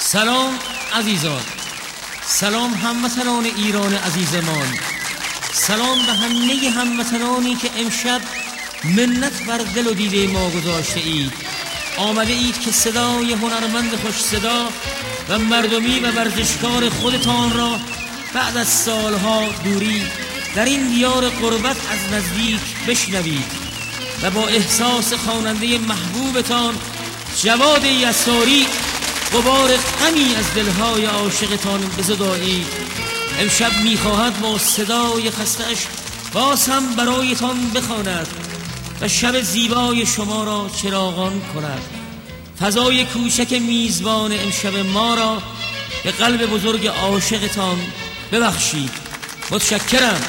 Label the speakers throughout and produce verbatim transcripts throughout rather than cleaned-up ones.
Speaker 1: سلام عزیزان، سلام هموطنان ایران عزیزمان، سلام به همه هموطنانی که امشب منت بر دل و دیده ما گذاشته اید. آمده اید که صدای هنرمند خوش صدا و مردمی و ورزشکار خودتان را بعد از سالها دوری در این دیار غربت از نزدیک بشنوید و با احساس خواننده محبوبتان جواد یساری غبار غمی از دلهای عاشقتان بزدایید. امشب میخواهد با صدای خسته‌اش باز هم برایتان بخواند و شب زیبای شما را چراغان کند. فضای کوچک میزبان امشب ما را به قلب بزرگ عاشقتان ببخشید. متشکرم.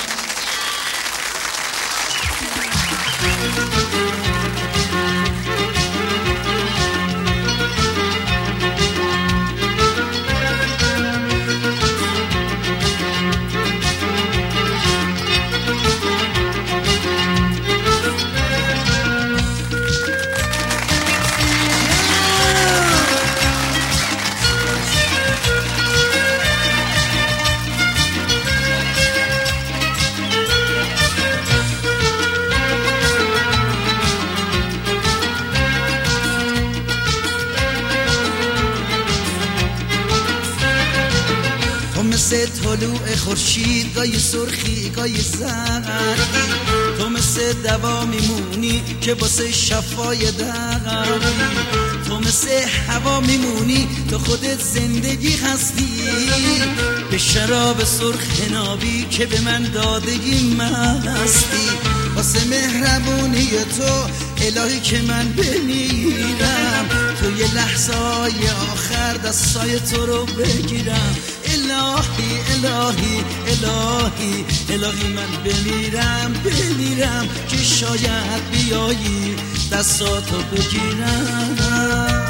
Speaker 2: مثل طلوع خورشید، گاهی سرخی گاهی زردی، تو مثل دوا میمونی که واسه شفای دردی، تو مثل هوا میمونی تو خودت زندگی هستی، به شراب سرخ نابی که به من دادگی مستی، واسه مهربونی تو الهی که من بمیرم، توی لحظه های آخر دستای تو رو بگیرم. الهی الهی الهی الهی من بمیرم بمیرم که شاید بیایی دستاتو بگیرم.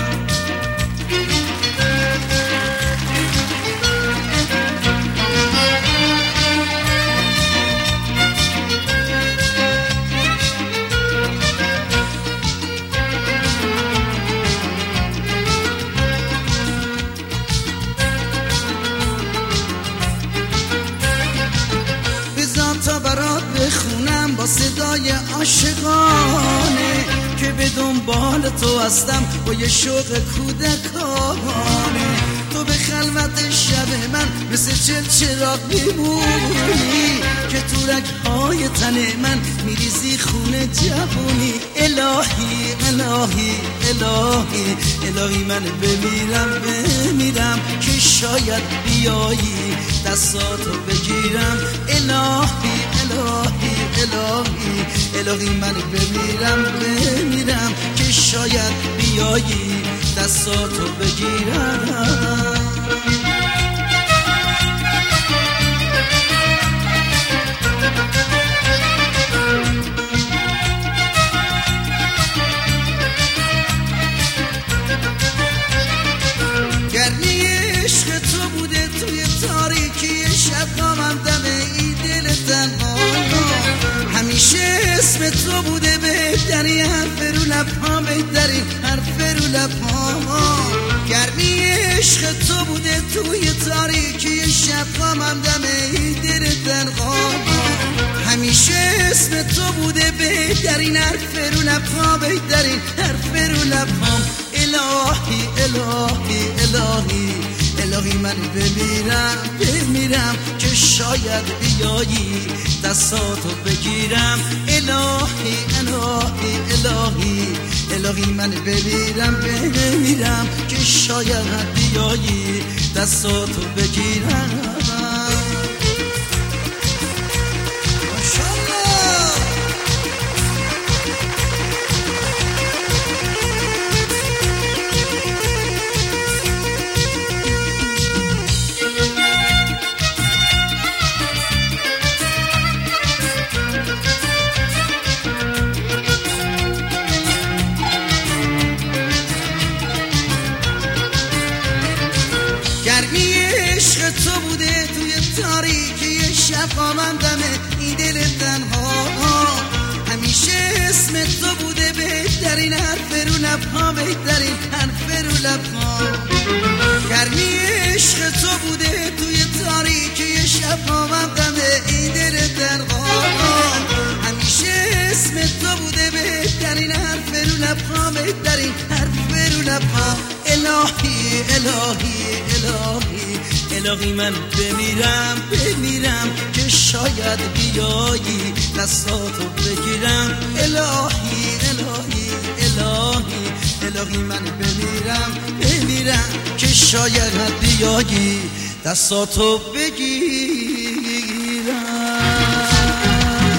Speaker 2: تا برات بخونم با صدای عاشقانه که به دنبال تو هستم با یه شوق کودکانه، تو به خلوت شب من مثل چل چراغ میمونی که تو رگ‌های تن من میریزی خونه جوونی. الهی الهی الهی الهی من بمیرم بمیرم که شاید بیایی دستاتو بگیرم. الهی الهی الهی الهی من بمیرم بمیرم که شاید بیایی دستاتو بگیرم. گرمی عشق تو بوده توی تاریکی شب قامم دم ای دل تنها، همیشه اسم تو بوده بهترین حرف رو لبها، بهترین حرف رو لبها. گرمی عشق تو بوده توی تاریکی شب قامم دم ای دل تنها، همیشه اسم تو بوده بهترین حرف رو لبها، بهترین حرف رو لبها. الهی الهی الهی الهی من بمیرم بمیرم که شاید بیایی دستاتو بگیرم. الهی الهی الهی الهی من بمیرم بمیرم که شاید بیایی دستاتو بگیرم. گرمی عشق تو بوده توی تاریکی شب قامم دم این دل تنها، همیشه اسم تو بوده بهترین حرف رو لبها بهترین حرف رو لبها گرمی عشق تو بوده توی تاریکی شبها من غمه این دل درغان همیشه اسم تو بوده بهترین حرف رو لبها بهترین حرف رو لبها الهی الهی الهی الهی من بمیرم بمیرم که شاید بیایی دستاتو بگیرم الهی الهی الهی الهی من بمیرم بمیرم که شاید بیایی دستاتو بگیرم